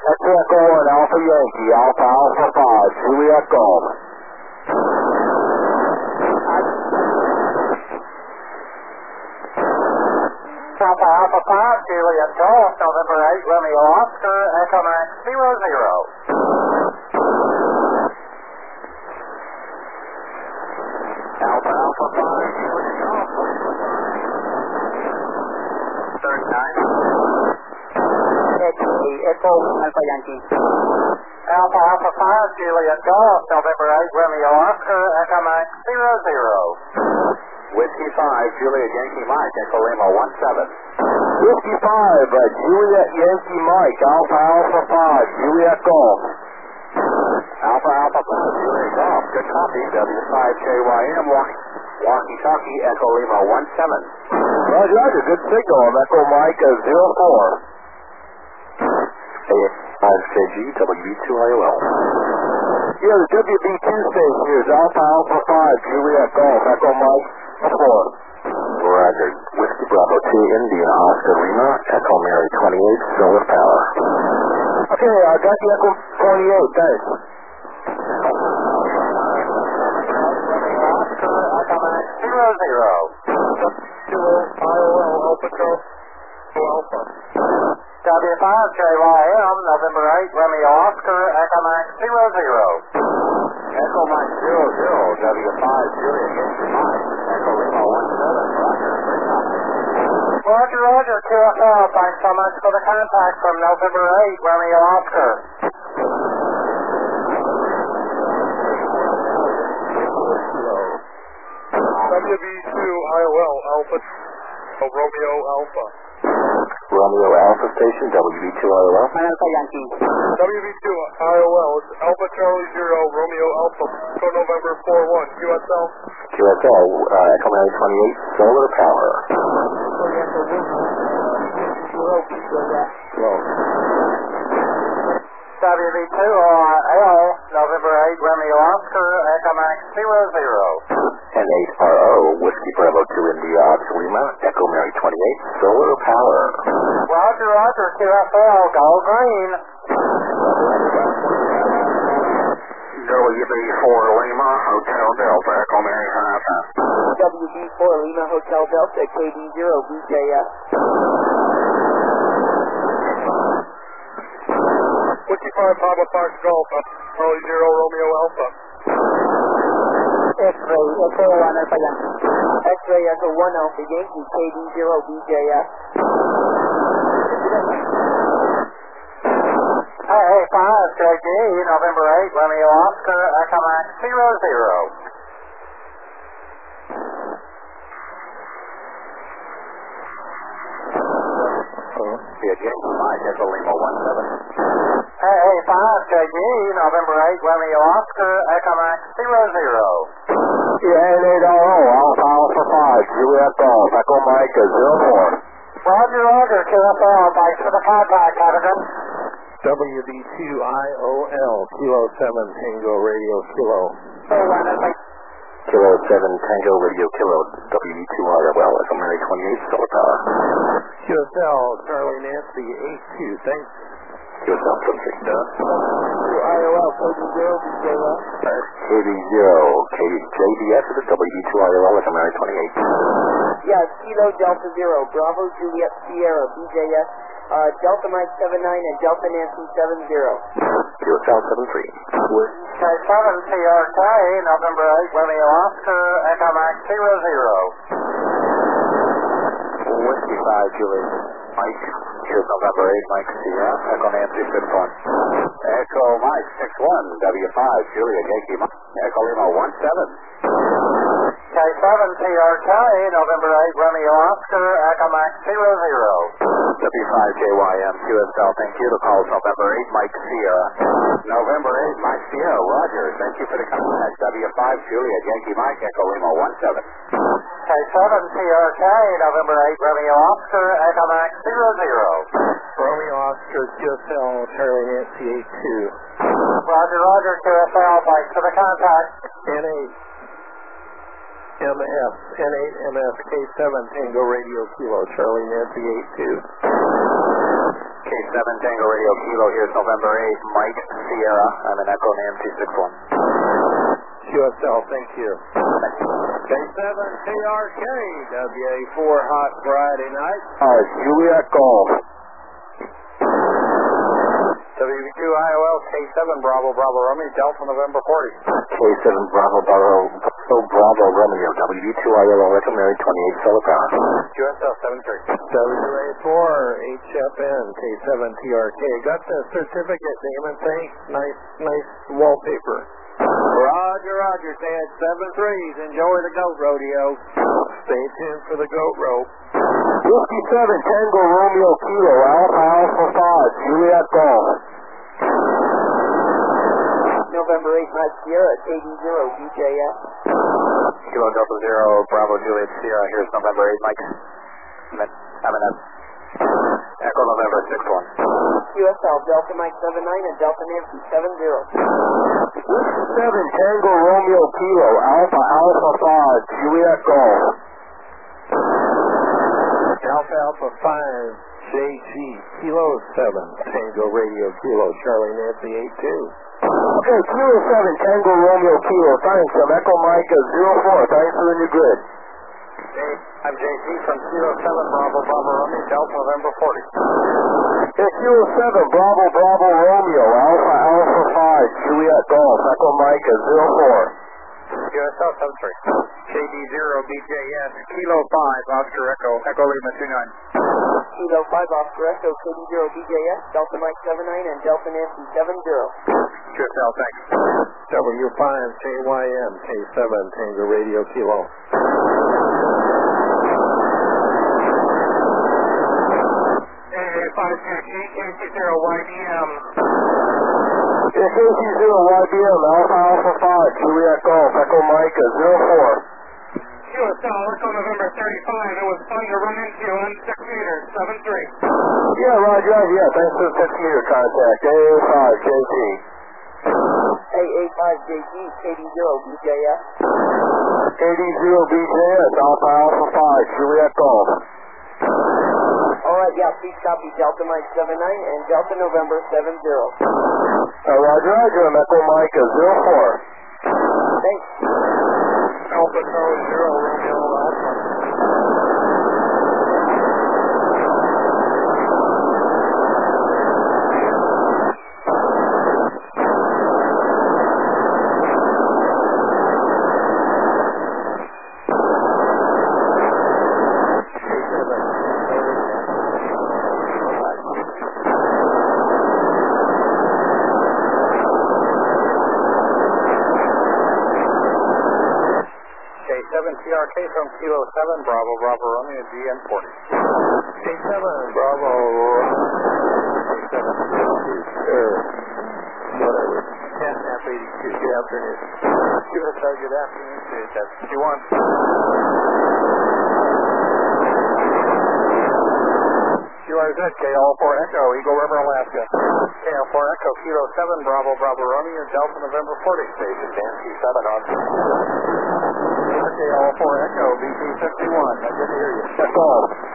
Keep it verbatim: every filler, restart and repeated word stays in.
Echo Echo one, Alpha Yankee, Alpha Alpha five, Juliet Golf. Alpha Alpha five, Juliet Golf, November eight, Romeo Oscar, Echo Max zero zero. Alpha Alpha five, Juliet Golf. thirty-nine. Echo Alpha Yankee. Alpha Alpha five, Juliet Golf, November eight, Romeo Oscar, Echo Max zero zero. Whiskey five, Juliet Yankee Mike, Echo Lima one seven. Whiskey five, uh, Juliet Yankee Mike, Alpha Alpha five, Juliet Golf. Alpha Alpha five, Juliet Golf, good copy, W five J Y M, Walkie Talkie, Echo Lima one seven. Roger, Roger, good signal on Echo Mike uh, zero four. A five K G, W B two I O L. Yeah, the W B two station here is Alpha Alpha five, Juliet Golf, Echo Mike four. Roger, Whiskey Bravo two, India, Oscar Lima, Echo Mary twenty-eight, Solar Power. Okay, I got the Echo twenty-eight, thanks. Zero zero. Zero I O L Alpha Golf Alpha. W five J Y M, November eight, Romeo Oscar, Echo Max zero zero. Echo Max zero zero, W five Juliet Yankee Mike, Echo Lima one seven, Roger, Roger, Roger, Q F L, thanks so much for the contact from November eight, Romeo Oscar. W B two I O L Alpha, oh, Romeo Alpha. Romeo Alpha Station, W B two I O L. Alpha Yankee. W B two I O L, it's Alpha Charlie Zero, Romeo Alpha, so November four one, Q S L. Q S L, uh, Echo Mary twenty-eight, Solar Power. W B two I O L, November eight, Romeo Oscar, Echo Max zero zero. N eight R O, Whiskey Bravo two, India, Oscar Lima, Echo Mary twenty-eight, Solar Power. Roger, Roger, Q F L, go green. W B four Lima, Hotel Delta, Echo Mary Hanata. W B four Lima, Hotel Delta, K D zero, B J S. Whiskey five, Papa Fox Golf, Charlie Zero, Romeo Alpha. X-ray, Echo one Alpha Yankee. X-ray, Echo one Alpha Yankee, K D zero, B J S. Hey, hey, five, J G, November eight, Romeo Oscar, Echo Max zero zero. Yeah, Yankee Mike, Echo Lima one seven. Hey, hey, five, J G, November eight, Romeo Oscar, Echo Max zero zero. Yeah, N eight R O, Alpha Alpha five, Juliet Golf, Echo Mike zero four. Roger, Roger, Q F L, thanks for the contact, Captain. W B two I O L, Kilo seven, Tango Radio Kilo. Kilo seven, Tango Radio Kilo, W B two I O L, Echo Mary twenty-eight, Solar Power. Q S L, Charlie Nancy eight two, thanks. Q S L, Pacific. I O L, K D zero, B J S. K D zero, K J D S, is it W B two I O L, Echo Mary twenty-eight. Yeah, Kilo Delta Zero, Bravo Juliet Sierra, B J S. Uh, Delta Mike seven nine and Delta Nancy seven zero. Q S L seven three. K seven T R K, November eight, Romeo Oscar, Echo Max zero zero. Whiskey five, Juliet Mike, here's November eight, Mike Sierra, Echo Nancy six one. Echo Mike six one, W five, Juliet Yankee Mike, Echo Lima one seven. K seven T R K, November eight, Romeo Oscar, Echo Max zero zero. W five J Y M, Q S L, thank you. The call is November eight, Mike Sierra. November eight, Mike Sierra, Roger, thank you for the contact. W five, Juliet Yankee Mike, Echo Lima one seven. K seven T R K, November eight, Romeo Oscar, Echo Max zero zero. Romeo Oscar, Q S L, Charlie Nancy eight two. Roger, Roger, Q S L, thanks for the contact. N eight. M F, N eight M F, K seven, Tango Radio Kilo, Charlie Nancy eight two. K K seven Tango Radio Kilo, here's November eighth, Mike Sierra. I'm an Echo N two six one. Q S L, thank you. K seven T R K, W A four hot Friday night. Uh, Juliet Golf. W B two I O L, K seven Bravo Bravo Romeo, Delta November forty. K seven Bravo Bravo Bravo Bravo Romeo, W B two I O L, Echo Mary twenty-eight, solar power. Q S L seven three. W A four H F N, K seven T R K. Got the certificate, name and thanks. Nice, nice wallpaper. Roger, Roger, stay at seven threes. Enjoy the goat rodeo. Stay tuned for the goat rope. Whiskey seven Tango Romeo Kilo, Alpha Alpha five, Juliet Golf. November eighth, Mike Sierra, K D zero B J S. Kilo Delta Zero, Bravo Juliet Sierra, here's November eighth, Mike. I'm an Echo November six one. Q S L, Delta Mike seven nine and Delta Nancy seven zero. Whiskey seven Tango Romeo Kilo, Alpha Alpha five, Juliet Golf. Alpha Alpha five, J G, Kilo seven, Tango Radio Kilo, Charlie Nancy eight two. Okay, Kilo seven Tango Romeo Kilo, thanks. I'm Echo Mike zero four, thanks for the new grid. Hey, I'm J G from Kilo seven, Bravo Bravo Romeo, Delta November forty. Okay, Kilo seven Bravo Bravo Romeo, Alpha Alpha five, Juliet Golf, Echo Mike zero four. Q S L seven three. K D zero B J S, Kilo five, Oscar Echo, Echo Lima two nine. Kilo five, Oscar Echo, K D zero B J S, Delta Mike seven nine and Delta Nancy seven zero. Q S L, thanks. W five K Y M, K seven, Tango Radio Kilo. A five K C zero Y B M. K C zero Y B M, Alpha Alpha five, Juliet Golf, Echo Mike zero four. Q S L, Echo November thirty-five, it was fun to run into on six meters, seven three. Yeah, Roger, yeah, thanks for the six meter contact, A A five J T. A A five J G, K D zero B J S. K D zero B J S, Alpha Alpha five, Juliet Golf. Alright, yeah, please copy Delta Mike seven nine and Delta November seven zero. Uh, Roger, Roger, I'm Echo Mike zero four. Thanks. Alpha Charlie zero, Romeo Alpha. T R K from Kilo seven, Bravo, Bravo, Romeo, G M forty. K seven, Bravo, K seven, er, whatever, ten F eighty-two, good afternoon. Give us a good afternoon to that's Q one. Q R Z, K L four Echo, Eagle River, Alaska. K L four Echo, Kilo seven, Bravo, Bravo, Romeo, Delta November forty. Station Nancy seven on. K L four Echo, B T fifty-one. I didn't hear you. That's all.